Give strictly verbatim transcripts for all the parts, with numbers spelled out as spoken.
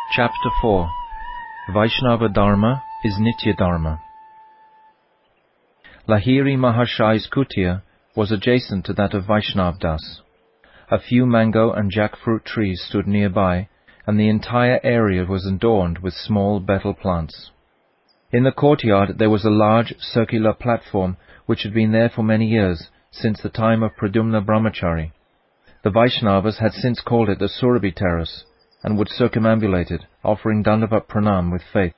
Chapter four. Vaishnava Dharma is Nitya Dharma. Lahiri Mahashai's kutia was adjacent to that of Vaishnav Das. A few mango and jackfruit trees stood nearby, and the entire area was adorned with small betel plants. In the courtyard there was a large circular platform which had been there for many years, since the time of Pradyumna Brahmachari. The Vaishnavas had since called it the Surabhi Terrace, and would circumambulate it, offering Dandavat Pranam with faith.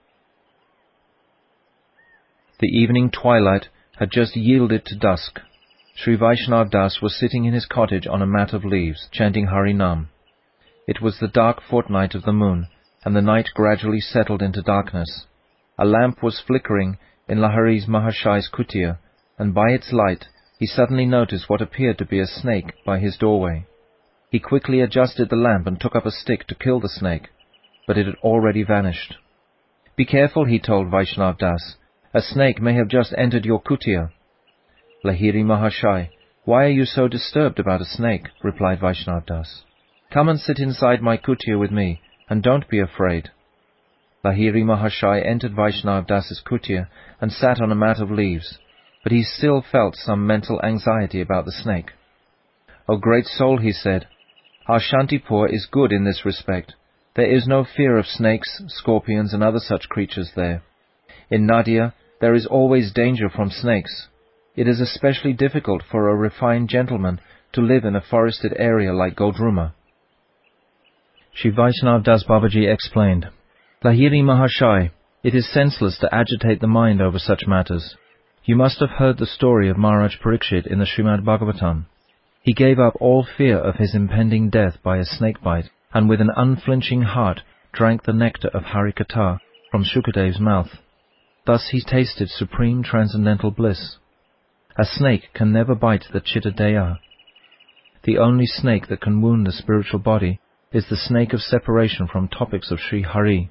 The evening twilight had just yielded to dusk. Sri Vaishnav Das was sitting in his cottage on a mat of leaves, chanting Harinam. It was the dark fortnight of the moon, and the night gradually settled into darkness. A lamp was flickering in Lahiri Mahashai's kutia, and by its light he suddenly noticed what appeared to be a snake by his doorway. He quickly adjusted the lamp and took up a stick to kill the snake, but it had already vanished. "Be careful," he told Vaishnav Das. "A snake may have just entered your kutia." "Lahiri Mahashai, why are you so disturbed about a snake?" replied Vaishnav Das. "Come and sit inside my kutia with me, and don't be afraid." Lahiri Mahashai entered Vaishnav Das's kutia and sat on a mat of leaves, but he still felt some mental anxiety about the snake. "O great soul," he said, "our Shantipur is good in this respect. There is no fear of snakes, scorpions, and other such creatures there. In Nadia there is always danger from snakes. It is especially difficult for a refined gentleman to live in a forested area like Godruma." Shri Vaishnav Das Babaji explained, "Lahiri Mahashai, it is senseless to agitate the mind over such matters. You must have heard the story of Maharaj Parikshit in the Srimad Bhagavatam. He gave up all fear of his impending death by a snake bite, and with an unflinching heart drank the nectar of Harikatha from Shukadev's mouth. Thus he tasted supreme transcendental bliss. A snake can never bite the Chittadeya. The only snake that can wound the spiritual body is the snake of separation from topics of Sri Hari.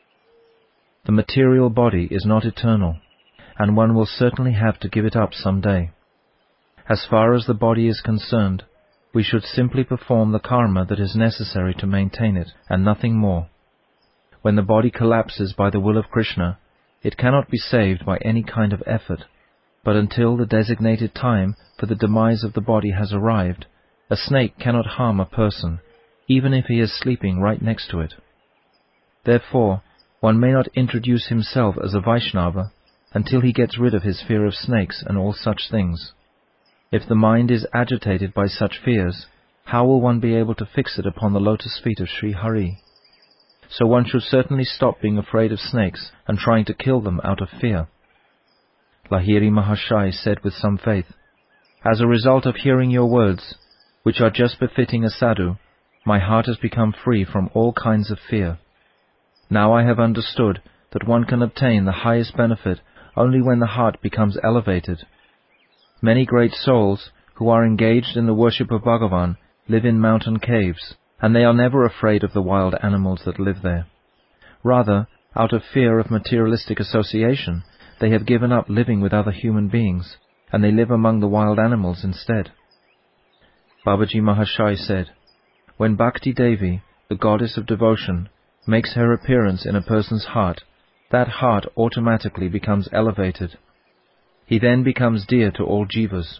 The material body is not eternal, and one will certainly have to give it up some day. As far as the body is concerned, we should simply perform the karma that is necessary to maintain it, and nothing more. When the body collapses by the will of Krishna, it cannot be saved by any kind of effort, but until the designated time for the demise of the body has arrived, a snake cannot harm a person, even if he is sleeping right next to it. Therefore, one may not introduce himself as a Vaishnava until he gets rid of his fear of snakes and all such things. If the mind is agitated by such fears, how will one be able to fix it upon the lotus feet of Sri Hari? So one should certainly stop being afraid of snakes and trying to kill them out of fear." Lahiri Mahashai said with some faith, "As a result of hearing your words, which are just befitting a sadhu, my heart has become free from all kinds of fear. Now I have understood that one can obtain the highest benefit only when the heart becomes elevated. Many great souls who are engaged in the worship of Bhagavan live in mountain caves, and they are never afraid of the wild animals that live there. Rather, out of fear of materialistic association, they have given up living with other human beings, and they live among the wild animals instead." Babaji Mahashai said, "When Bhakti Devi, the goddess of devotion, makes her appearance in a person's heart, that heart automatically becomes elevated. He then becomes dear to all jivas.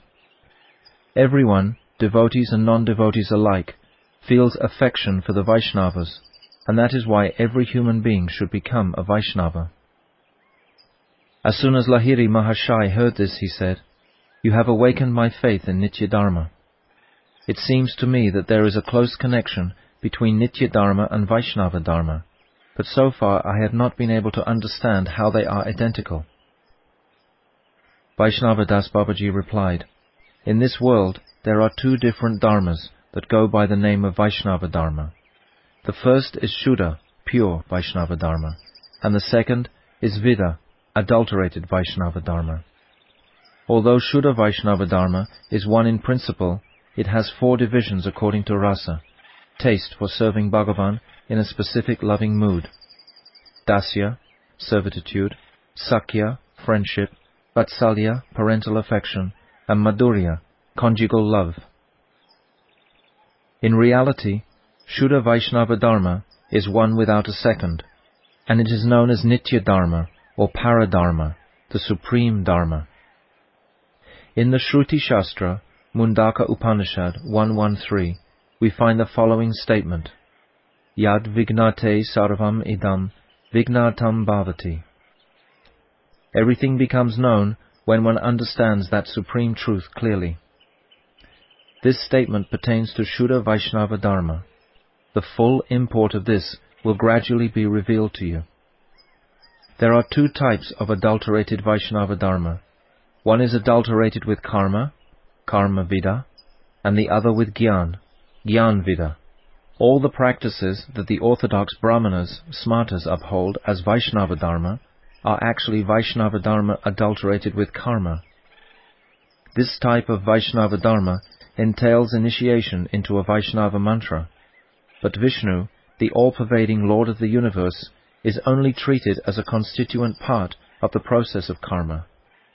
Everyone, devotees and non-devotees alike, feels affection for the Vaishnavas, and that is why every human being should become a Vaishnava." As soon as Lahiri Mahashai heard this, he said, "You have awakened my faith in Nitya Dharma. It seems to me that there is a close connection between Nitya Dharma and Vaishnava Dharma, but so far I have not been able to understand how they are identical." Vaishnava Das Babaji replied, "In this world there are two different dharmas that go by the name of Vaishnava Dharma. The first is Shuddha, pure Vaishnava Dharma, and the second is Vidha, adulterated Vaishnava Dharma. Although Shuddha Vaishnava Dharma is one in principle, it has four divisions according to rasa, taste for serving Bhagavan in a specific loving mood: Dasya, servitude; Sakya, friendship; Vatsalya, parental affection; and Madhurya, conjugal love. In reality, Shuddha Vaishnava Dharma is one without a second, and it is known as Nitya Dharma or Paradharma, the supreme Dharma. In the Shruti Shastra, Mundaka Upanishad one thirteen, we find the following statement: Yad vignate sarvam idam vignatam bhavati. Everything becomes known when one understands that supreme truth clearly. This statement pertains to Shuddha Vaishnava Dharma. The full import of this will gradually be revealed to you. There are two types of adulterated Vaishnava Dharma. One is adulterated with karma, karma vida, and the other with gyan, gyan vida. All the practices that the orthodox brahmanas, smartas, uphold as Vaishnava Dharma are actually Vaishnava Dharma adulterated with karma. This type of Vaishnava Dharma entails initiation into a Vaishnava mantra, but Vishnu, the all-pervading Lord of the universe, is only treated as a constituent part of the process of karma.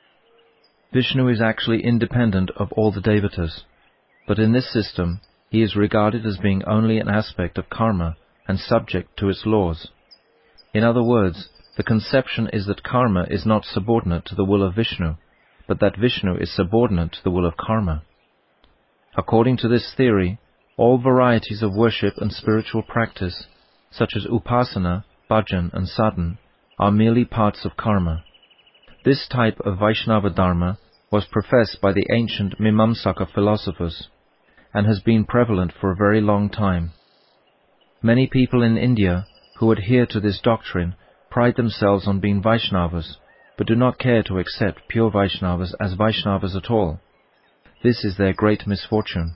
Vishnu is actually independent of all the devatas, but in this system he is regarded as being only an aspect of karma and subject to its laws. In other words, the conception is that karma is not subordinate to the will of Vishnu, but that Vishnu is subordinate to the will of karma. According to this theory, all varieties of worship and spiritual practice, such as upasana, bhajan, and sadhan, are merely parts of karma. This type of Vaishnava Dharma was professed by the ancient Mimamsaka philosophers, and has been prevalent for a very long time. Many people in India who adhere to this doctrine pride themselves on being Vaishnavas, but do not care to accept pure Vaishnavas as Vaishnavas at all. This is their great misfortune.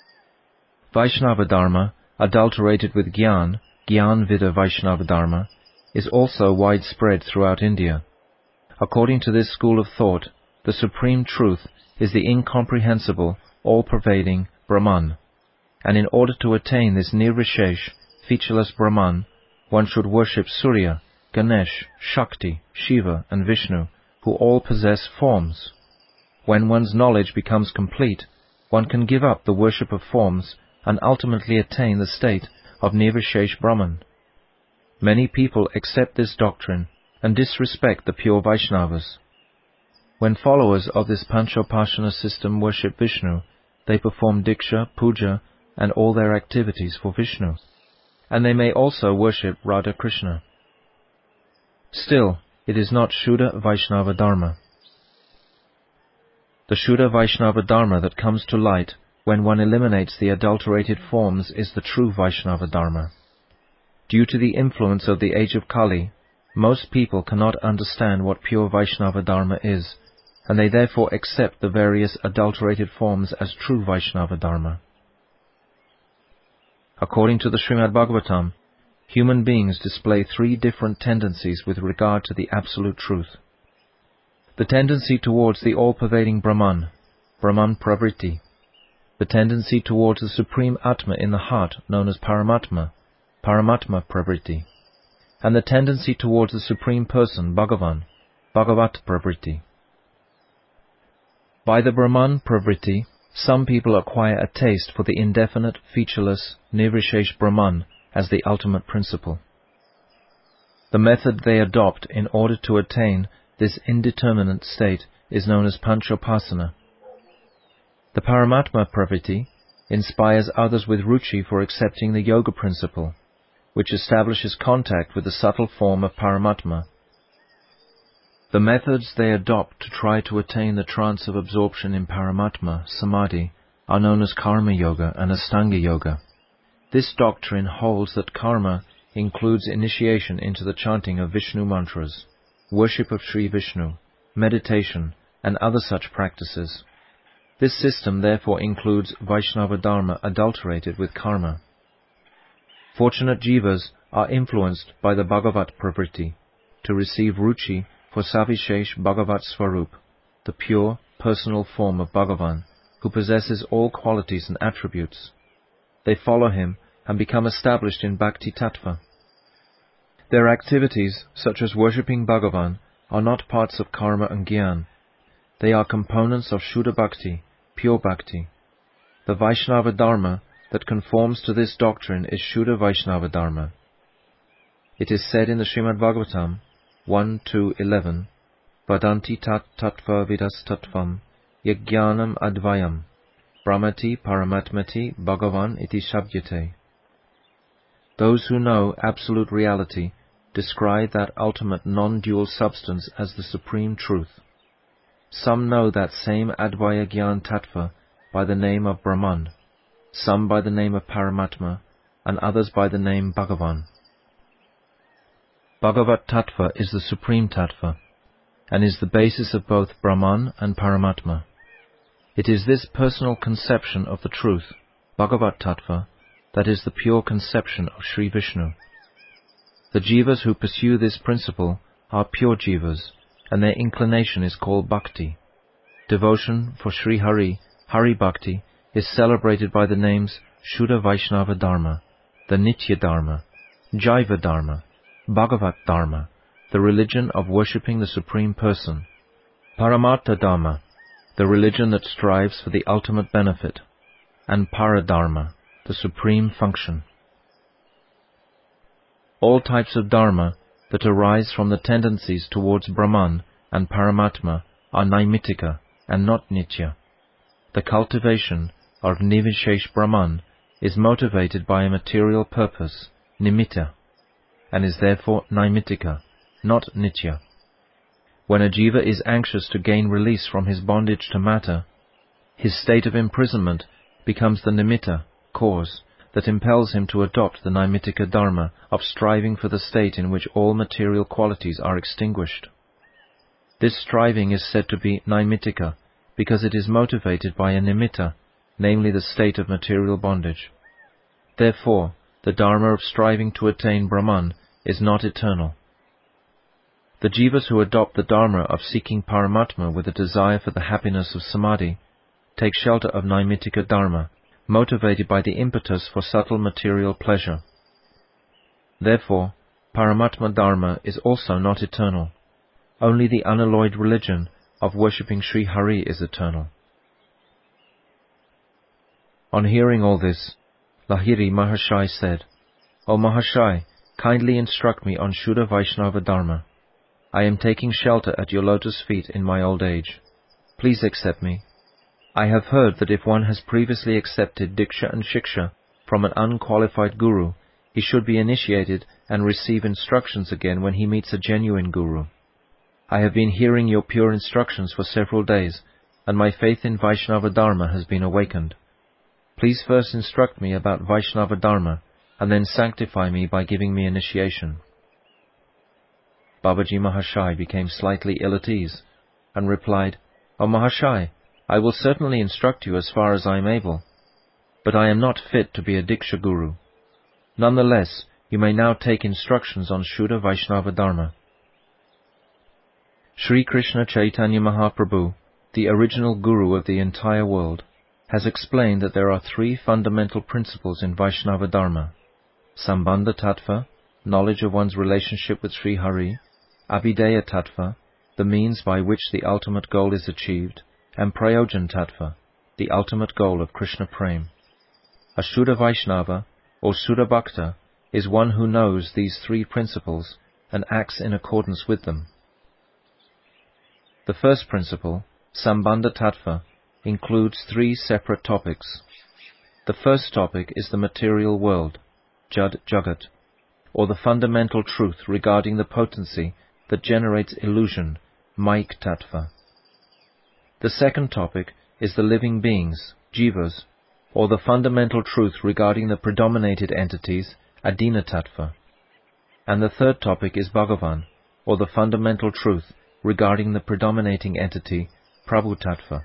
Vaishnava Dharma, adulterated with Gyan, Gyan Vida Vaishnava Dharma, is also widespread throughout India. According to this school of thought, the supreme truth is the incomprehensible, all-pervading Brahman, and in order to attain this nirvishesh, featureless Brahman, one should worship Surya, Ganesh, Shakti, Shiva, and Vishnu, who all possess forms. When one's knowledge becomes complete, one can give up the worship of forms and ultimately attain the state of Nirvishesh Brahman. Many people accept this doctrine and disrespect the pure Vaishnavas. When followers of this Panchopashana system worship Vishnu, they perform Diksha, Puja, and all their activities for Vishnu, and they may also worship Radha Krishna. Still, it is not Shuddha Vaishnava Dharma. The Shuddha Vaishnava Dharma that comes to light when one eliminates the adulterated forms is the true Vaishnava Dharma. Due to the influence of the age of Kali, most people cannot understand what pure Vaishnava Dharma is, and they therefore accept the various adulterated forms as true Vaishnava Dharma. According to the Srimad Bhagavatam, human beings display three different tendencies with regard to the absolute truth. The tendency towards the all-pervading Brahman, Brahman Pravritti. The tendency towards the supreme Atma in the heart, known as Paramatma, Paramatma Pravritti. And the tendency towards the supreme person, Bhagavan, Bhagavat Pravritti. By the Brahman Pravritti, some people acquire a taste for the indefinite, featureless, Nirvishesh Brahman as the ultimate principle. The method they adopt in order to attain this indeterminate state is known as Panchopasana. The Paramatma Pravritti inspires others with ruchi for accepting the yoga principle, which establishes contact with the subtle form of Paramatma. The methods they adopt to try to attain the trance of absorption in Paramatma, Samadhi, are known as Karma Yoga and Astanga Yoga. This doctrine holds that karma includes initiation into the chanting of Vishnu mantras, worship of Sri Vishnu, meditation, and other such practices. This system therefore includes Vaishnava Dharma adulterated with karma. Fortunate jivas are influenced by the Bhagavat Pravritti to receive ruchi for Savishesh Bhagavat Swarup, the pure, personal form of Bhagavan, who possesses all qualities and attributes. They follow him and become established in Bhakti Tattva. Their activities, such as worshipping Bhagavan, are not parts of karma and gyan. They are components of Shuddha Bhakti, pure Bhakti. The Vaishnava Dharma that conforms to this doctrine is Shuddha Vaishnava Dharma, It is said in the Srimad Bhagavatam one two eleven, Vadanti tat tattva vidas tattvam yajnanam advayam brahmati paramatmati bhagavan iti shabdyate. Those who know absolute reality describe that ultimate non-dual substance as the supreme truth. Some know that same Advaya Gyan Tattva by the name of Brahman, some by the name of Paramatma, and others by the name Bhagavan. Bhagavat Tattva is the supreme Tattva, and is the basis of both Brahman and Paramatma. It is this personal conception of the truth, Bhagavat Tattva, that is the pure conception of Sri Vishnu. The jivas who pursue this principle are pure jivas, and their inclination is called bhakti. Devotion for Sri Hari, Hari Bhakti, is celebrated by the names Shuddha Vaishnava Dharma, the Nitya Dharma, Jaiva Dharma, Bhagavat Dharma, the religion of worshipping the Supreme Person, Paramartha Dharma, the religion that strives for the ultimate benefit, and Paradharma, the supreme function. All types of dharma that arise from the tendencies towards Brahman and Paramatma are Naimittika and not Nitya. The cultivation of Nirvishesh Brahman is motivated by a material purpose, Nimitta, and is therefore Naimittika, not Nitya. When a jiva is anxious to gain release from his bondage to matter, his state of imprisonment becomes the Nimitta, cause, that impels him to adopt the Naimittika Dharma of striving for the state in which all material qualities are extinguished. This striving is said to be Naimittika because it is motivated by a Nimitta, namely the state of material bondage. Therefore, the Dharma of striving to attain Brahman is not eternal. The jivas who adopt the Dharma of seeking Paramatma with a desire for the happiness of Samadhi take shelter of Naimittika Dharma, motivated by the impetus for subtle material pleasure. Therefore, Paramatma Dharma is also not eternal. Only the unalloyed religion of worshipping Sri Hari is eternal. On hearing all this, Lahiri Mahashai said, O Mahashai, kindly instruct me on Shuddha Vaishnava Dharma. I am taking shelter at your lotus feet in my old age. Please accept me. I have heard that if one has previously accepted Diksha and Shiksha from an unqualified guru, he should be initiated and receive instructions again when he meets a genuine guru. I have been hearing your pure instructions for several days, and my faith in Vaishnava Dharma has been awakened. Please first instruct me about Vaishnava Dharma, and then sanctify me by giving me initiation. Babaji Mahashai became slightly ill at ease, and replied, O Mahashai, I will certainly instruct you as far as I am able, but I am not fit to be a Diksha Guru. Nonetheless, you may now take instructions on Shuddha Vaishnava Dharma. Sri Krishna Chaitanya Mahaprabhu, the original Guru of the entire world, has explained that there are three fundamental principles in Vaishnava Dharma: Sambandha Tattva, knowledge of one's relationship with Sri Hari; Abhideya Tattva, the means by which the ultimate goal is achieved; and Prayojan Tattva, the ultimate goal of Krishna Prem. A Shuddha Vaishnava, or Shuddha Bhakta, is one who knows these three principles and acts in accordance with them. The first principle, Sambandha Tattva, includes three separate topics. The first topic is the material world, Jad Jagat, or the fundamental truth regarding the potency that generates illusion, Maik Tattva. The second topic is the living beings, Jivas, or the fundamental truth regarding the predominated entities, Adina Tattva. And the third topic is Bhagavan, or the fundamental truth regarding the predominating entity, Prabhu Tattva.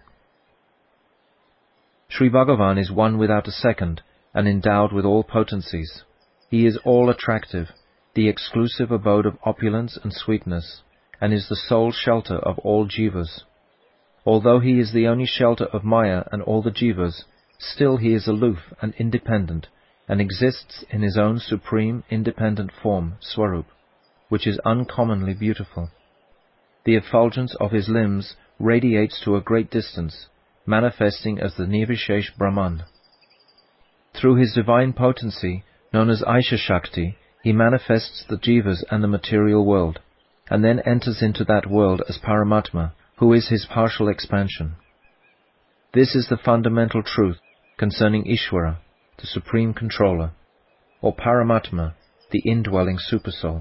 Sri Bhagavan is one without a second, and endowed with all potencies. He is all-attractive, the exclusive abode of opulence and sweetness, and is the sole shelter of all jivas. Although he is the only shelter of Maya and all the jivas, still he is aloof and independent, and exists in his own supreme independent form, Swarup, which is uncommonly beautiful. The effulgence of his limbs radiates to a great distance, manifesting as the Nirvishesh Brahman. Through his divine potency, known as Aisha Shakti, he manifests the jivas and the material world, and then enters into that world as Paramatma, who is his partial expansion. This is the fundamental truth concerning Ishvara, the Supreme Controller, or Paramatma, the indwelling Supersoul.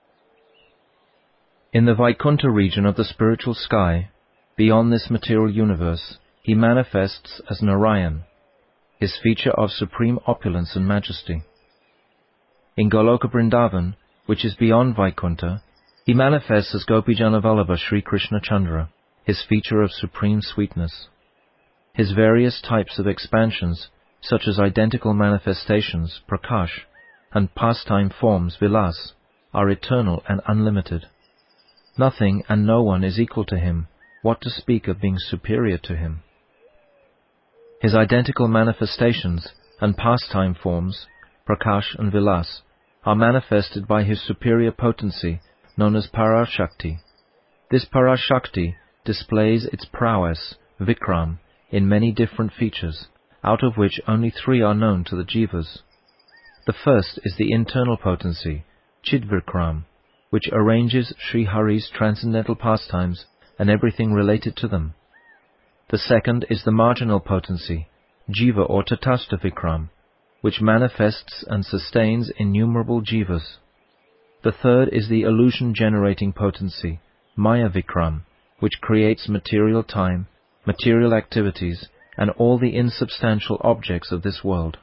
In the Vaikuntha region of the spiritual sky, beyond this material universe, he manifests as Narayan, his feature of supreme opulence and majesty. In Goloka Vrindavan, which is beyond Vaikuntha, he manifests as Gopijana Vallabha Sri Krishna Chandra, his feature of supreme sweetness. His various types of expansions, such as identical manifestations, Prakash, and pastime forms, Vilas, are eternal and unlimited. Nothing and no one is equal to him, what to speak of being superior to him. His identical manifestations and pastime forms, Prakash and Vilas, are manifested by his superior potency, known as Parashakti. This Parashakti displays its prowess, Vikram, in many different features, out of which only three are known to the jivas. The first is the internal potency, Chidvikram, which arranges Sri Hari's transcendental pastimes and everything related to them. The second is the marginal potency, Jiva or Tatastha Vikram, which manifests and sustains innumerable jivas. The third is the illusion-generating potency, Maya Vikram, which creates material time, material activities, and all the insubstantial objects of this world.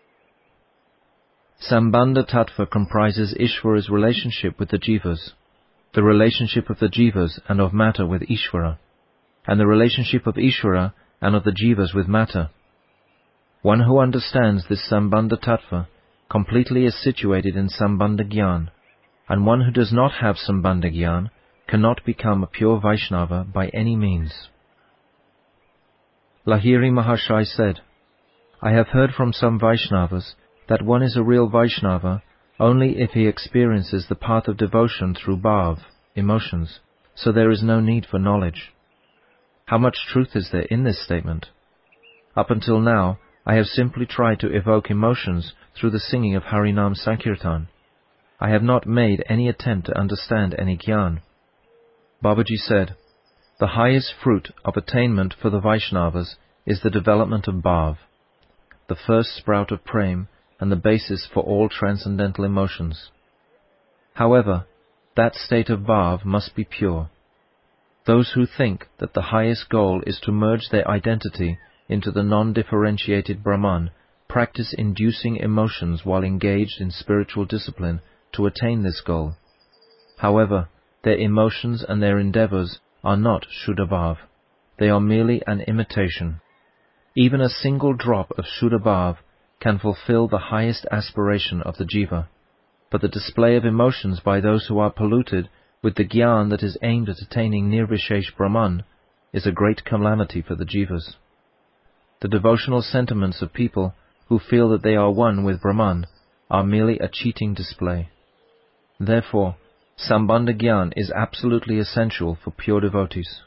Sambandha Tattva comprises Ishvara's relationship with the jivas, the relationship of the jivas and of matter with Ishvara, and the relationship of Ishvara and of the jivas with matter. One who understands this Sambandha Tattva completely is situated in Sambandha Gyan, and one who does not have Sambandha Gyan cannot become a pure Vaishnava by any means. Lahiri Mahashai said, I have heard from some Vaishnavas that one is a real Vaishnava only if he experiences the path of devotion through bhav, emotions, so there is no need for knowledge. How much truth is there in this statement? Up until now, I have simply tried to evoke emotions through the singing of Harinam Sankirtan. I have not made any attempt to understand any Gyan. Babaji said, the highest fruit of attainment for the Vaishnavas is the development of bhav, the first sprout of prem and the basis for all transcendental emotions. However, that state of bhav must be pure. Those who think that the highest goal is to merge their identity into the non-differentiated Brahman practice inducing emotions while engaged in spiritual discipline to attain this goal. However, their emotions and their endeavors are not Shuddha Bhav. They are merely an imitation. Even a single drop of Shuddha Bhav can fulfill the highest aspiration of the jiva, but the display of emotions by those who are polluted with the Gyan that is aimed at attaining Nirvishesh Brahman is a great calamity for the jivas. The devotional sentiments of people who feel that they are one with Brahman are merely a cheating display. Therefore, Sambandha Gyan is absolutely essential for pure devotees.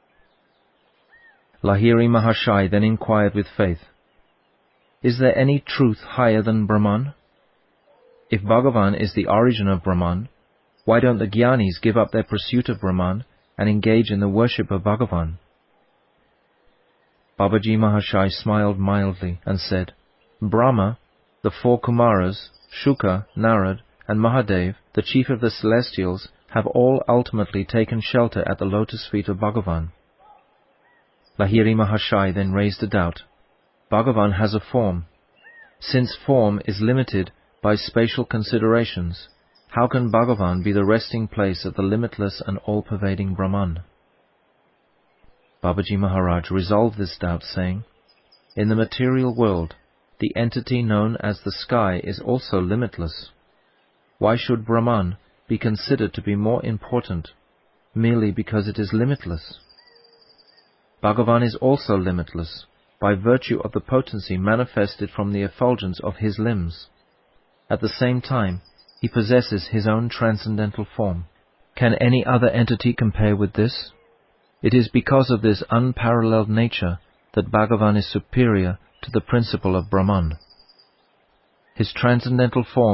Lahiri Mahashai then inquired with faith, is there any truth higher than Brahman? If Bhagavan is the origin of Brahman, why don't the Gyanis give up their pursuit of Brahman and engage in the worship of Bhagavan? Babaji Mahashai smiled mildly and said, Brahma, the four Kumaras, Shuka, Narad, and Mahadev, the chief of the celestials, have all ultimately taken shelter at the lotus feet of Bhagavan. Lahiri Mahashai then raised a doubt. Bhagavan has a form. Since form is limited by spatial considerations, how can Bhagavan be the resting place of the limitless and all-pervading Brahman? Babaji Maharaj resolved this doubt, saying, in the material world, the entity known as the sky is also limitless. Why should Brahman be considered to be more important merely because it is limitless? Bhagavan is also limitless by virtue of the potency manifested from the effulgence of his limbs. At the same time, he possesses his own transcendental form. Can any other entity compare with this? It is because of this unparalleled nature that Bhagavan is superior to the principle of Brahman. His transcendental form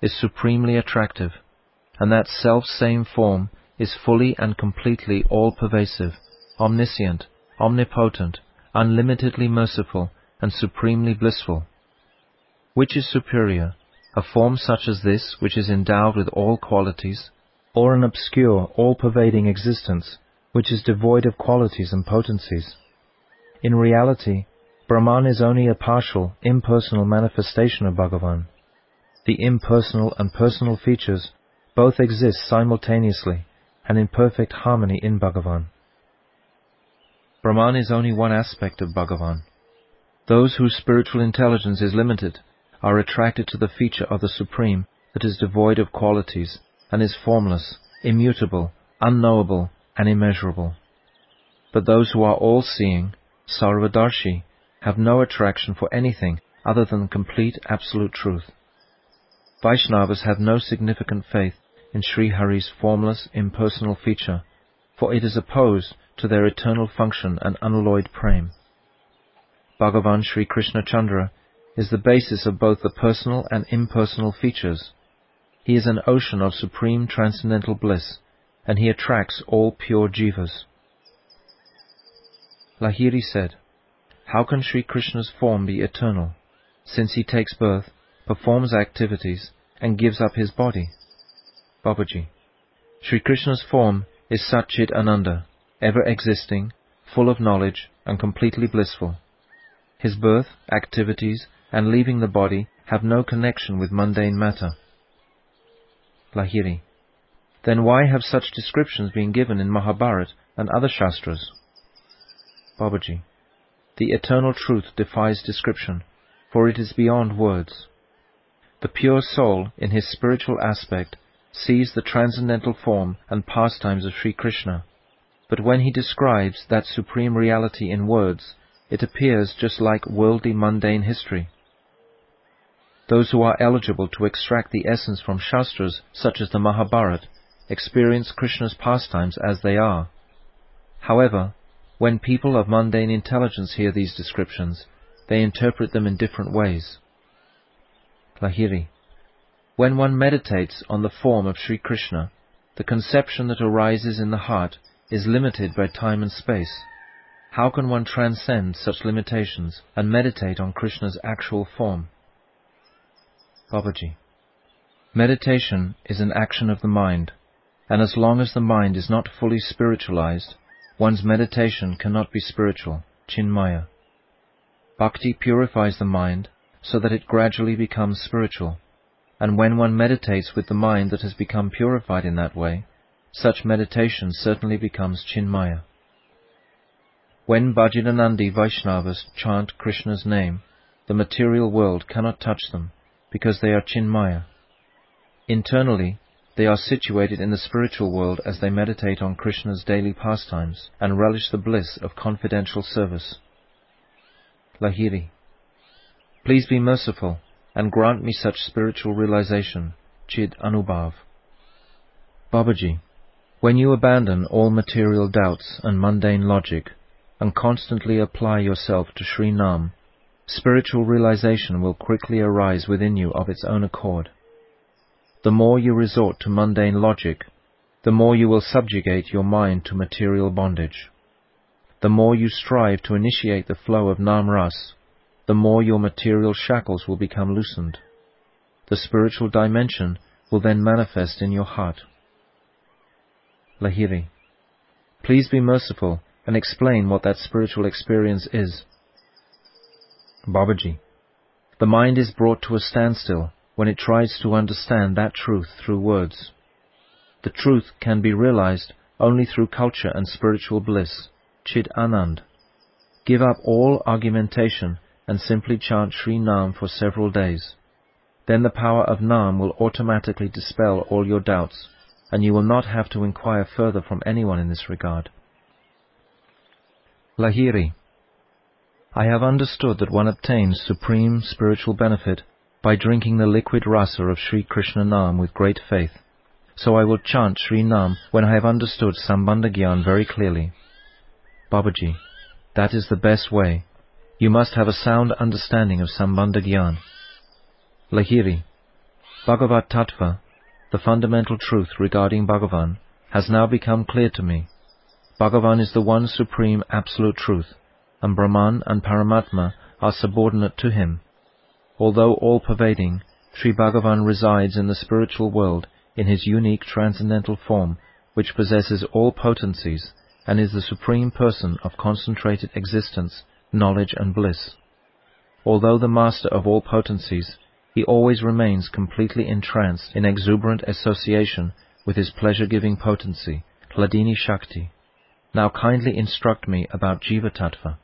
is supremely attractive, and that self-same form is fully and completely all-pervasive, omniscient, omnipotent, unlimitedly merciful, and supremely blissful. Which is superior, a form such as this, which is endowed with all qualities, or an obscure, all-pervading existence, which is devoid of qualities and potencies? In reality, Brahman is only a partial, impersonal manifestation of Bhagavan. The impersonal and personal features both exist simultaneously and in perfect harmony in Bhagavan. Brahman is only one aspect of Bhagavan. Those whose spiritual intelligence is limited are attracted to the feature of the Supreme that is devoid of qualities and is formless, immutable, unknowable, and immeasurable. But those who are all-seeing, Sarvadarshi, have no attraction for anything other than complete absolute truth. Vaishnavas have no significant faith in Sri Hari's formless, impersonal feature, for it is opposed to their eternal function and unalloyed prem. Bhagavan Sri Krishna Chandra is the basis of both the personal and impersonal features. He is an ocean of supreme transcendental bliss, and he attracts all pure jivas. Lahiri said, "How can Sri Krishna's form be eternal, since he takes birth, performs activities, and gives up his body?" Babaji, Sri Krishna's form is Satchit Ananda, ever existing, full of knowledge, and completely blissful. His birth, activities, and leaving the body have no connection with mundane matter. Lahiri, then why have such descriptions been given in Mahabharata and other Shastras? Babaji, the eternal truth defies description, for it is beyond words. The pure soul, in his spiritual aspect, sees the transcendental form and pastimes of Sri Krishna, but when he describes that supreme reality in words, it appears just like worldly mundane history. Those who are eligible to extract the essence from Shastras such as the Mahabharata experience Krishna's pastimes as they are. However, when people of mundane intelligence hear these descriptions, they interpret them in different ways. Lahiri, when one meditates on the form of Sri Krishna, the conception that arises in the heart is limited by time and space. How can one transcend such limitations and meditate on Krishna's actual form? Babaji, meditation is an action of the mind, and as long as the mind is not fully spiritualized, one's meditation cannot be spiritual, Chinmaya. Bhakti purifies the mind so that it gradually becomes spiritual, and when one meditates with the mind that has become purified in that way, such meditation certainly becomes Chinmaya. When Bhajananandi Vaishnavas chant Krishna's name, the material world cannot touch them, because they are Chinmaya. Internally, they are situated in the spiritual world as they meditate on Krishna's daily pastimes and relish the bliss of confidential service. Lahiri, please be merciful and grant me such spiritual realization, Chid Anubhav. Babaji, when you abandon all material doubts and mundane logic and constantly apply yourself to Sri Nam, spiritual realization will quickly arise within you of its own accord. The more you resort to mundane logic, the more you will subjugate your mind to material bondage. The more you strive to initiate the flow of Nam Ras, the more your material shackles will become loosened. The spiritual dimension will then manifest in your heart. Lahiri, please be merciful and explain what that spiritual experience is. Babaji, the mind is brought to a standstill when it tries to understand that truth through words. The truth can be realized only through culture and spiritual bliss, Chid Anand. Give up all argumentation and simply chant Sri Nam for several days. Then the power of Nam will automatically dispel all your doubts, and you will not have to inquire further from anyone in this regard. Lahiri, I have understood that one obtains supreme spiritual benefit by drinking the liquid rasa of Sri Krishna Nam with great faith. So I will chant Sri Nam when I have understood Sambandha Gyan very clearly. Babaji, that is the best way. You must have a sound understanding of Sambandha Gyan. Lahiri, Bhagavat Tattva, the fundamental truth regarding Bhagavan, has now become clear to me. Bhagavan is the one supreme absolute truth, and Brahman and Paramatma are subordinate to him. Although all-pervading, Sri Bhagavan resides in the spiritual world in his unique transcendental form, which possesses all potencies, and is the supreme person of concentrated existence, knowledge and bliss. Although the master of all potencies, he always remains completely entranced in exuberant association with his pleasure-giving potency, Hladini Shakti. Now kindly instruct me about Jiva Tattva.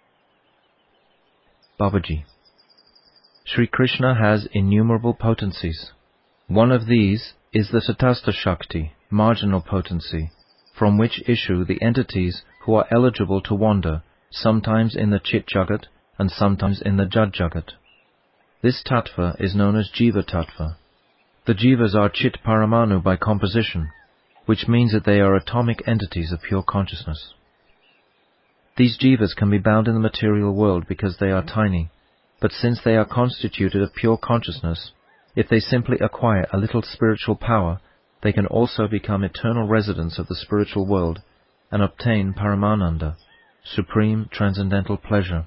Babaji. Sri Krishna has innumerable potencies. One of these is the Tatastha Shakti, marginal potency, from which issue the entities who are eligible to wander, sometimes in the Chit Jagat and sometimes in the Jad Jagat. This tattva is known as Jiva Tattva. The Jivas are Chit Paramanu by composition, which means that they are atomic entities of pure consciousness. These Jivas can be bound in the material world because they are tiny, but since they are constituted of pure consciousness, if they simply acquire a little spiritual power, they can also become eternal residents of the spiritual world and obtain Paramananda, supreme transcendental pleasure.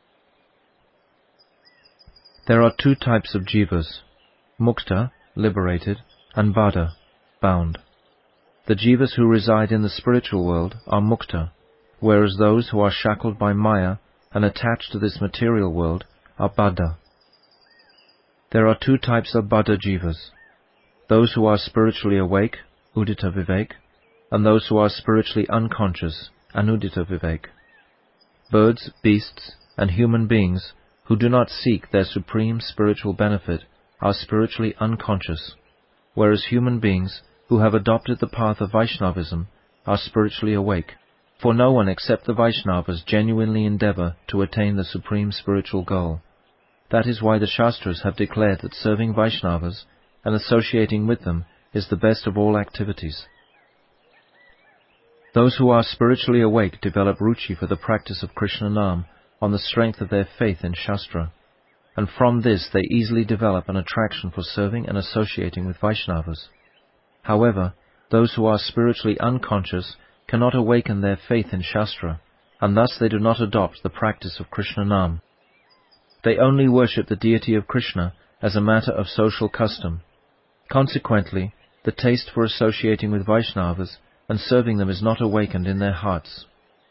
There are two types of jivas, mukta, liberated, and baddha, bound. The jivas who reside in the spiritual world are mukta, whereas those who are shackled by maya and attached to this material world are baddha. There are two types of baddha jivas, those who are spiritually awake, udita vivek, and those who are spiritually unconscious, anudita vivek. Birds, beasts, and human beings who do not seek their supreme spiritual benefit are spiritually unconscious, whereas human beings who have adopted the path of Vaishnavism are spiritually awake, for no one except the Vaishnavas genuinely endeavor to attain the supreme spiritual goal. That is why the Shastras have declared that serving Vaishnavas and associating with them is the best of all activities. Those who are spiritually awake develop ruchi for the practice of Krishna Nam on the strength of their faith in Shastra, and from this they easily develop an attraction for serving and associating with Vaishnavas. However, those who are spiritually unconscious cannot awaken their faith in Shastra, and thus they do not adopt the practice of Krishna Nam. They only worship the deity of Krishna as a matter of social custom. Consequently, the taste for associating with Vaishnavas and serving them is not awakened in their hearts.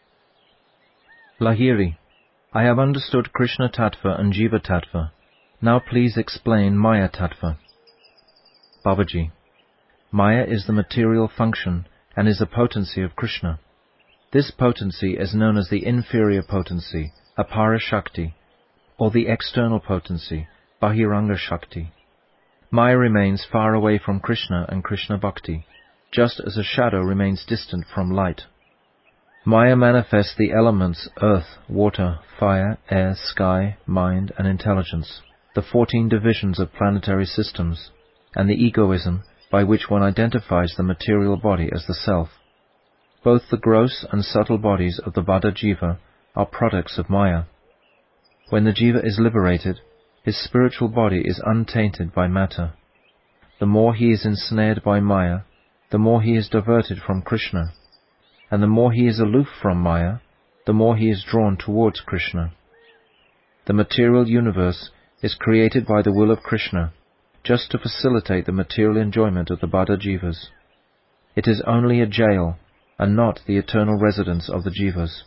Lahiri. I have understood Krishna Tattva and Jiva Tattva. Now please explain Maya Tattva. Babaji. Maya is the material function and is a potency of Krishna. This potency is known as the inferior potency, Apara Shakti, or the external potency, Bahiranga Shakti. Maya remains far away from Krishna and Krishna Bhakti, just as a shadow remains distant from light. Maya manifests the elements earth, water, fire, air, sky, mind, and intelligence, the fourteen divisions of planetary systems, and the egoism by which one identifies the material body as the self. Both the gross and subtle bodies of the Baddha Jiva are products of Maya. When the Jiva is liberated, his spiritual body is untainted by matter. The more he is ensnared by Maya, the more he is diverted from Krishna, and the more he is aloof from Maya, the more he is drawn towards Krishna. The material universe is created by the will of Krishna, just to facilitate the material enjoyment of the Baddha Jivas. It is only a jail, and not the eternal residence of the Jivas.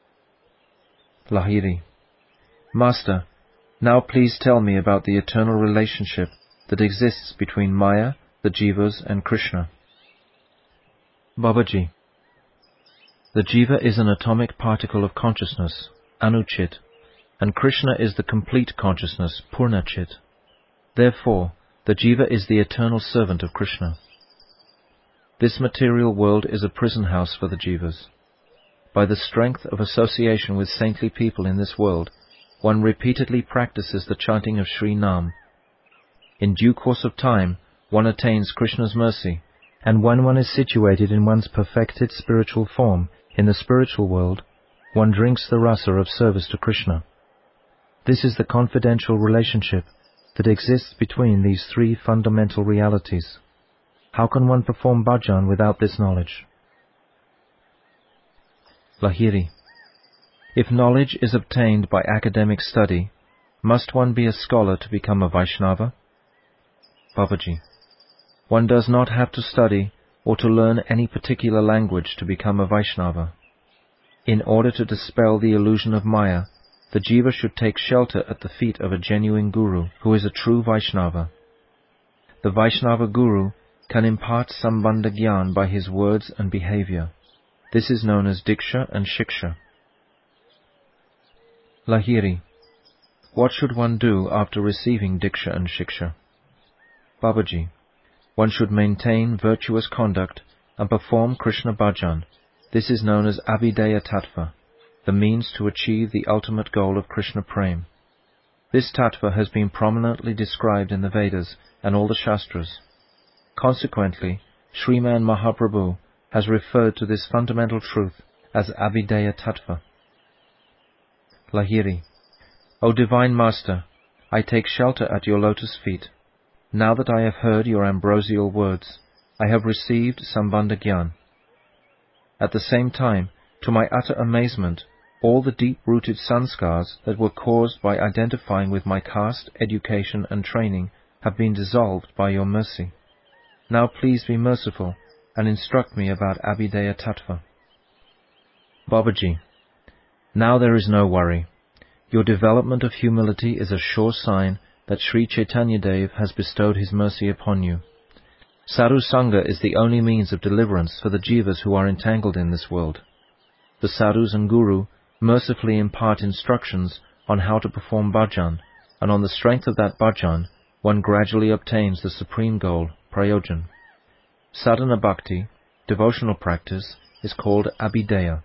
Lahiri. Master, now please tell me about the eternal relationship that exists between Maya, the Jivas, and Krishna. Babaji. The Jiva is an atomic particle of consciousness, Anuchit, and Krishna is the complete consciousness, Purnachit. Therefore, the Jiva is the eternal servant of Krishna. This material world is a prison house for the Jivas. By the strength of association with saintly people in this world, one repeatedly practices the chanting of Sri Nam. In due course of time, one attains Krishna's mercy, and when one is situated in one's perfected spiritual form in the spiritual world, one drinks the rasa of service to Krishna. This is the confidential relationship that exists between these three fundamental realities. How can one perform bhajan without this knowledge? Lahiri. If knowledge is obtained by academic study, must one be a scholar to become a Vaishnava? Babaji. One does not have to study or to learn any particular language to become a Vaishnava. In order to dispel the illusion of Maya, the jiva should take shelter at the feet of a genuine guru who is a true Vaishnava. The Vaishnava guru can impart Sambandha Gyan by his words and behavior. This is known as Diksha and Shiksha. Lahiri. What should one do after receiving Diksha and Shiksha? Babaji. One should maintain virtuous conduct and perform Krishna bhajan. This is known as Abhideya Tattva, the means to achieve the ultimate goal of Krishna Prem. This Tattva has been prominently described in the Vedas and all the Shastras. Consequently, Sriman Mahaprabhu has referred to this fundamental truth as Abhideya Tattva. Lahiri. O Divine Master, I take shelter at your lotus feet. Now that I have heard your ambrosial words, I have received Sambandha Gyan. At the same time, to my utter amazement, all the deep-rooted sanskars that were caused by identifying with my caste, education and training have been dissolved by your mercy. Now please be merciful and instruct me about Abhideya Tattva. Babaji. Now there is no worry. Your development of humility is a sure sign that Sri Chaitanya Dev has bestowed his mercy upon you. Sadhu Sangha is the only means of deliverance for the jivas who are entangled in this world. The sadhus and guru mercifully impart instructions on how to perform bhajan, and on the strength of that bhajan, one gradually obtains the supreme goal, prayojan. Sadhana bhakti, devotional practice, is called Abhideya.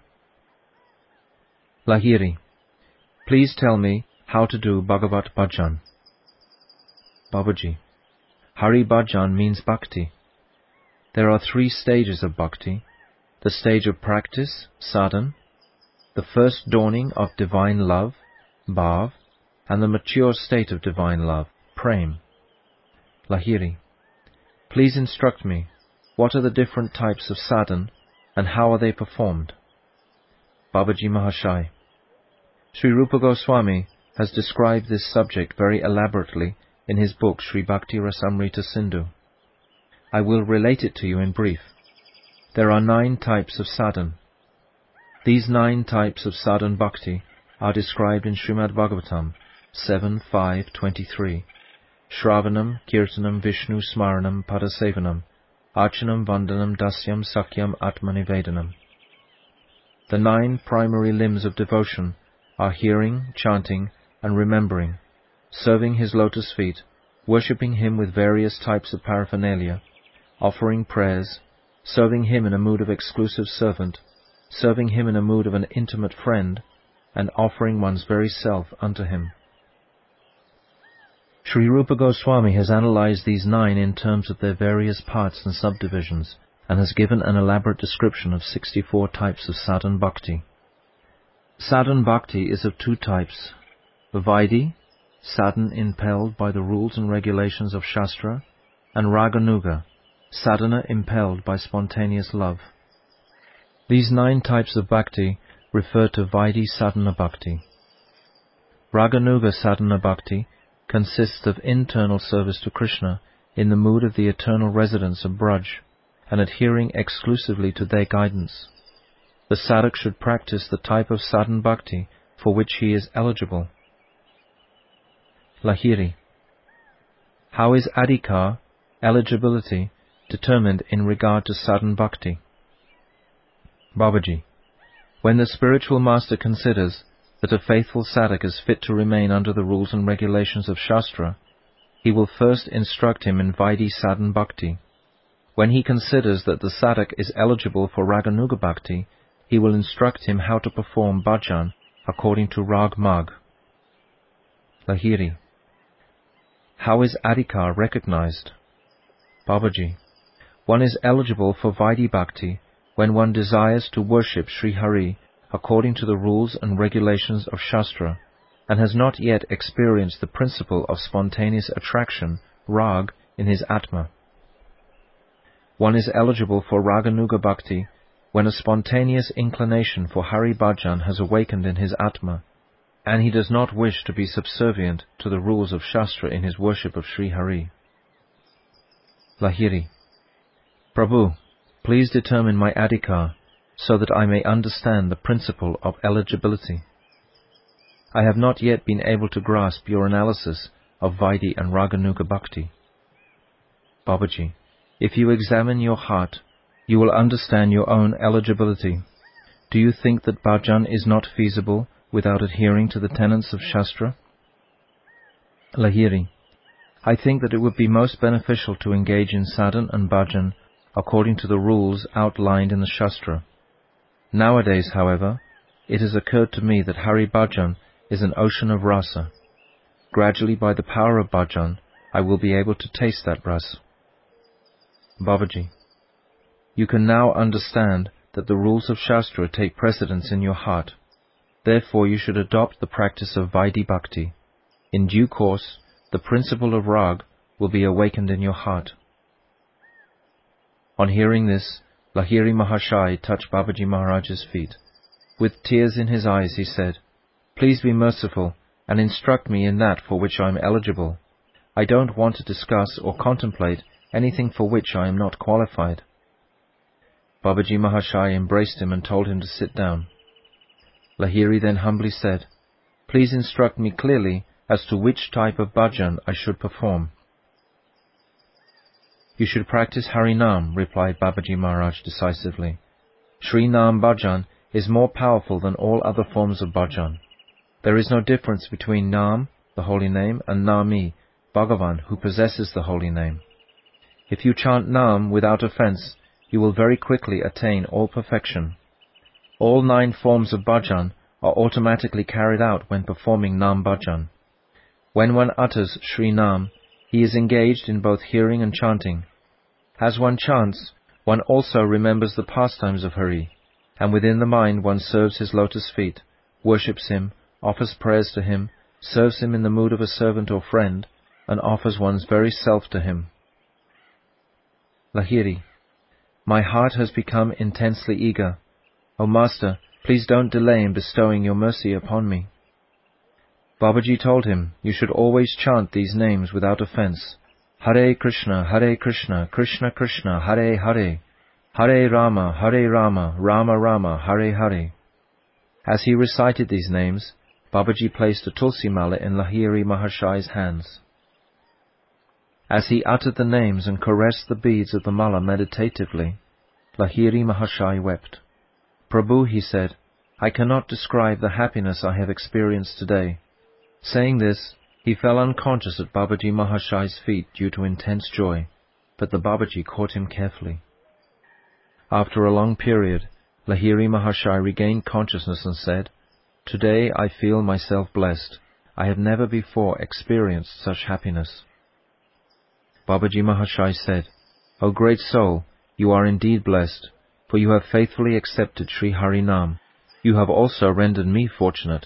Lahiri. Please tell me how to do Bhagavat bhajan. Babaji. Hari bhajan means bhakti. There are three stages of bhakti: the stage of practice, sadhan, the first dawning of divine love, bhav, and the mature state of divine love, prem. Lahiri. Please instruct me, what are the different types of sadhan and how are they performed? Babaji Mahashai. Sri Rupa Goswami has described this subject very elaborately in his book Sri Bhakti Rasamrita Sindhu. I will relate it to you in brief. There are nine types of sadhan. These nine types of sadhan bhakti are described in Srimad Bhagavatam seven five twenty-three. Shravanam, Kirtanam, Vishnu, Smaranam, Padasevanam, Archanam, Vandanam, Dasyam, Sakyam, Atmanivedanam. The nine primary limbs of devotion are hearing, chanting, and remembering, serving his lotus feet, worshipping him with various types of paraphernalia, offering prayers, serving him in a mood of exclusive servant, serving him in a mood of an intimate friend, and offering one's very self unto him. Sri Rupa Goswami has analyzed these nine in terms of their various parts and subdivisions, and has given an elaborate description of sixty-four types of sadhan bhakti. Sadhan bhakti is of two types: Vaidhi, sadhan impelled by the rules and regulations of Shastra, and Raganuga, sadhana impelled by spontaneous love. These nine types of bhakti refer to Vaidhi sadhana bhakti. Raganuga sadhana bhakti consists of internal service to Krishna in the mood of the eternal residents of Braj, and adhering exclusively to their guidance. The sadhak should practice the type of sadhan bhakti for which he is eligible. Lahiri. How is adhikar, eligibility, determined in regard to sadhan bhakti? Babaji. When the spiritual master considers that a faithful sadhak is fit to remain under the rules and regulations of Shastra, he will first instruct him in Vaidhi sadhan bhakti. When he considers that the sadhak is eligible for Raganuga bhakti, he will instruct him how to perform bhajan according to Rag Mag. Lahiri. How is adhikar recognized? Babaji. One is eligible for Vaidhi bhakti when one desires to worship Sri Hari according to the rules and regulations of Shastra, and has not yet experienced the principle of spontaneous attraction, rag, in his Atma. One is eligible for Raganuga Bhakti when a spontaneous inclination for Hari Bhajan has awakened in his Atma, and he does not wish to be subservient to the rules of Shastra in his worship of Sri Hari. Lahiri. Prabhu, please determine my adhikar so that I may understand the principle of eligibility. I have not yet been able to grasp your analysis of Vaidhi and Raganuga Bhakti. Babaji, if you examine your heart, you will understand your own eligibility. Do you think that bhajan is not feasible without adhering to the tenets of Shastra? Lahiri. I think that it would be most beneficial to engage in sadhan and bhajan according to the rules outlined in the Shastra. Nowadays, however, it has occurred to me that Hari Bhajan is an ocean of rasa. Gradually, by the power of bhajan, I will be able to taste that rasa. Babaji, you can now understand that the rules of Shastra take precedence in your heart. Therefore, you should adopt the practice of Vaidhi Bhakti. In due course, the principle of rag will be awakened in your heart. On hearing this, Lahiri Mahashai touched Babaji Maharaj's feet. With tears in his eyes, he said, "Please be merciful and instruct me in that for which I am eligible. I don't want to discuss or contemplate anything for which I am not qualified." Babaji Mahashai embraced him and told him to sit down. Lahiri then humbly said, "Please instruct me clearly as to which type of bhajan I should perform." "You should practice Harinam," replied Babaji Maharaj decisively. "Sri Nam bhajan is more powerful than all other forms of bhajan. There is no difference between Nam, the holy name, and Nami, Bhagavan, who possesses the holy name. If you chant Nam without offence, you will very quickly attain all perfection. All nine forms of bhajan are automatically carried out when performing Nam bhajan. When one utters Sri Nam, he is engaged in both hearing and chanting. As one chants, one also remembers the pastimes of Hari, and within the mind one serves his lotus feet, worships him, offers prayers to him, serves him in the mood of a servant or friend, and offers one's very self to him." Lahiri. My heart has become intensely eager. O Master, please don't delay in bestowing your mercy upon me. Babaji told him, you should always chant these names without offence. Hare Krishna, Hare Krishna, Krishna Krishna, Hare Hare, Hare Rama, Hare Rama, Rama Rama, Hare Hare. As he recited these names, Babaji placed a tulsi mala in Lahiri Mahashai's hands. As he uttered the names and caressed the beads of the mala meditatively, Lahiri Mahashai wept. "Prabhu," he said, "I cannot describe the happiness I have experienced today." Saying this, he fell unconscious at Babaji Mahashai's feet due to intense joy, but the Babaji caught him carefully. After a long period, Lahiri Mahashai regained consciousness and said, "Today I feel myself blessed. I have never before experienced such happiness." Babaji Mahashai said, "O great soul, you are indeed blessed, for you have faithfully accepted Sri Harinam. You have also rendered me fortunate."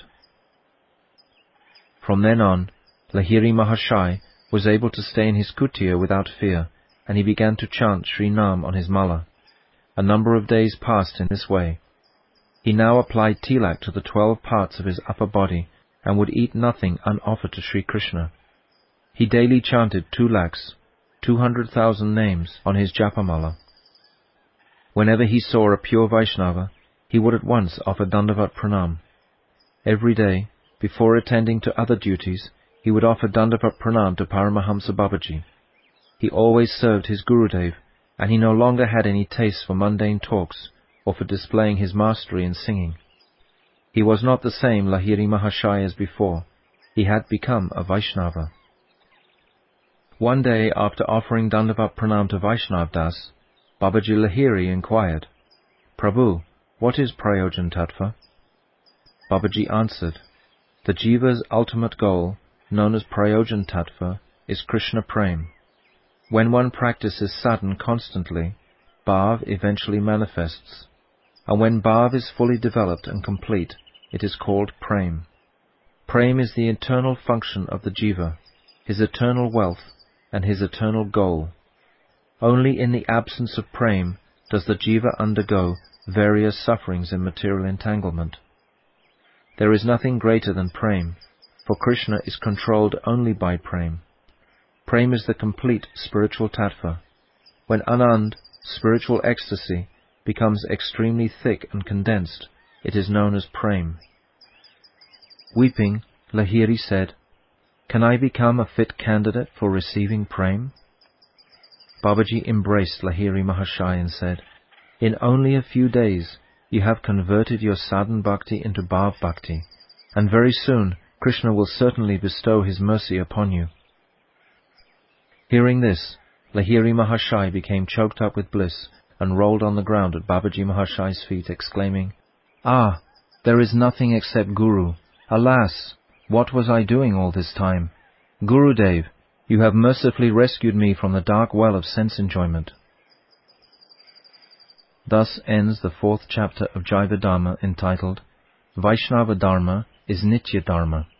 From then on, Lahiri Mahashai was able to stay in his kutir without fear, and he began to chant Sri Nam on his mala. A number of days passed in this way. He now applied tilak to the twelve parts of his upper body, and would eat nothing unoffered to Sri Krishna. He daily chanted two lakhs, two hundred thousand names on his japamala. Whenever he saw a pure Vaishnava, he would at once offer Dandavat Pranam. Every day, before attending to other duties, he would offer Dandavat Pranam to Paramahamsa Babaji. He always served his Gurudev, and he no longer had any taste for mundane talks or for displaying his mastery in singing. He was not the same Lahiri Mahashai as before. He had become a Vaishnava. One day, after offering Dandavat Pranam to Vaishnav Das, Babaji Lahiri inquired, "Prabhu, what is Prayojan Tattva?" Babaji answered, "The Jiva's ultimate goal, known as Prayojan Tattva, is Krishna Prem. When one practices sadhan constantly, bhav eventually manifests, and when bhav is fully developed and complete, it is called Prem. Prem is the eternal function of the jiva, his eternal wealth, and his eternal goal. Only in the absence of prem does the jiva undergo various sufferings in material entanglement. There is nothing greater than prem, for Krishna is controlled only by prem. Prem is the complete spiritual tattva. When anand, spiritual ecstasy, becomes extremely thick and condensed, it is known as prem. Weeping, Lahiri said, "Can I become a fit candidate for receiving prem?" Babaji embraced Lahiri Mahashai and said, "In only a few days you have converted your sadhan bhakti into bhav bhakti, and very soon Krishna will certainly bestow his mercy upon you." Hearing this, Lahiri Mahashai became choked up with bliss and rolled on the ground at Babaji Mahashai's feet, exclaiming, "Ah, there is nothing except Guru. Alas, what was I doing all this time? Gurudev, you have mercifully rescued me from the dark well of sense enjoyment." Thus ends the fourth chapter of Jaiva Dharma, entitled Vaishnava Dharma is Nitya Dharma.